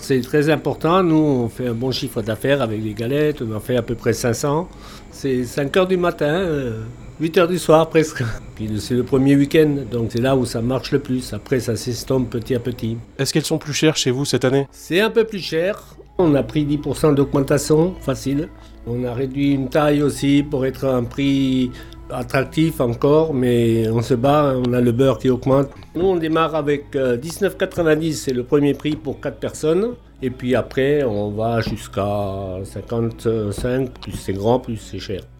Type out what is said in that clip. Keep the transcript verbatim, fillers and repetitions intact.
c'est très important. Nous, on fait un bon chiffre d'affaires avec les galettes. On en fait à peu près cinq cents. C'est cinq heures du matin, euh, huit heures du soir presque. Puis c'est le premier week-end, donc c'est là où ça marche le plus. Après, ça s'estompe petit à petit. Est-ce qu'elles sont plus chères chez vous cette année ? C'est un peu plus cher. On a pris dix pour cent d'augmentation, facile. On a réduit une taille aussi pour être un prix attractif encore, mais on se bat, on a le beurre qui augmente. Nous, on démarre avec dix-neuf quatre-vingt-dix, c'est le premier prix pour quatre personnes. Et puis après, on va jusqu'à cinquante-cinq, plus c'est grand, plus c'est cher.